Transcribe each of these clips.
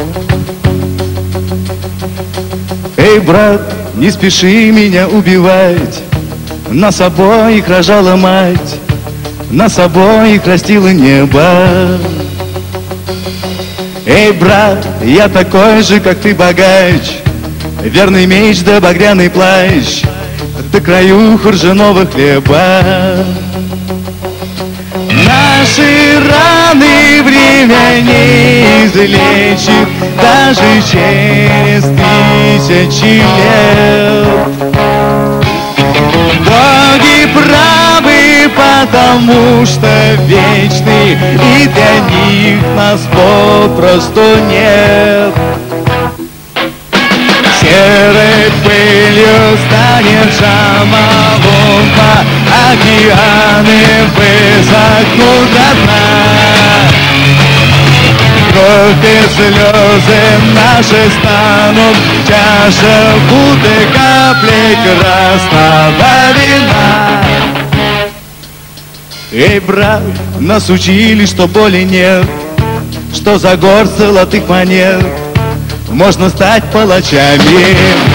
Эй, брат, не спеши меня убивать. Нас обоих рожала мать, нас обоих растило небо. Эй, брат, я такой же, как ты, богач, верный меч да багряный плащ, да краюху ржаного хлеба. Наши раны время не излечит даже через 1000 лет. Боги правы, потому что вечны, и для них нас попросту нет. Серой пылью станет Джамалунга, океаны высохнут до дна. Кровь и слезы наши станут чаша будто капли красного вина. Эй, брат, нас учили, что боли нет, что за горсть золотых монет можно стать палачами.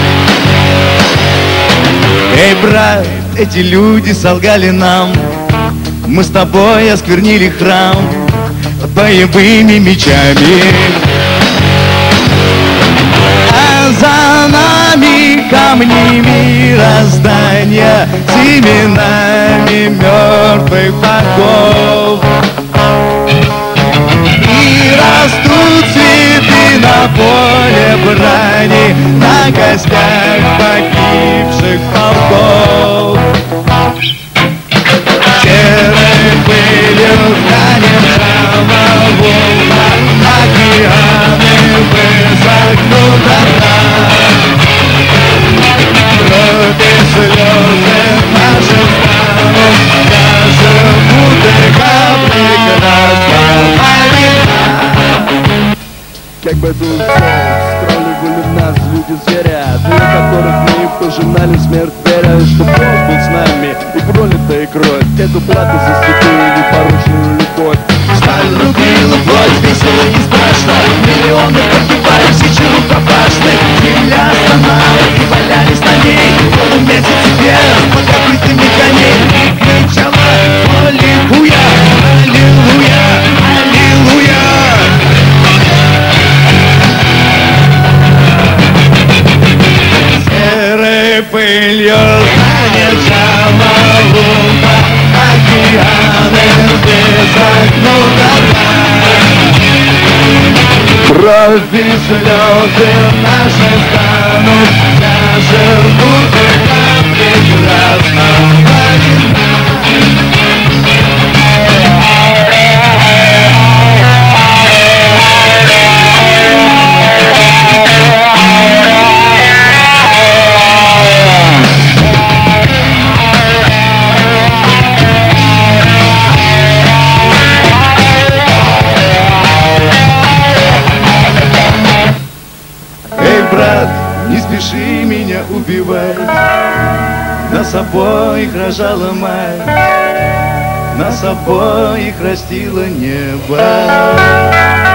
Эй, брат, эти люди солгали нам, мы с тобой осквернили храм боевыми мечами. А за нами камни мироздания с именами мертвых богов. И растут цветы на поле брани, на костях погибших полков. Серой пылью станет Джамалунга, океаны высохнут до дна. Кровь и слезы наши станут даже будто капли красного вина. Как бы был скролливали нас люди-зверя, для которых мы пожинали смерть, веря, что Бог был с нами, и пролитая кровь — эту плату за святую непорочную любовь. Сталь рубила плоть, весело и страшно, миллионы погибали, тысячи рукопашных. Земля стонала и валялись на ней полумесяц вверх под копытами коней. И кричала: аллилуйя, аллилуйя, аллилуйя. Серой пылью станет Джамалунга, океаны высохнут до дна. Кровь и слезы наши станут даже будто капли красного вина. Брат, не спеши меня убивать, нас обоих рожала мать, нас обоих растило небо.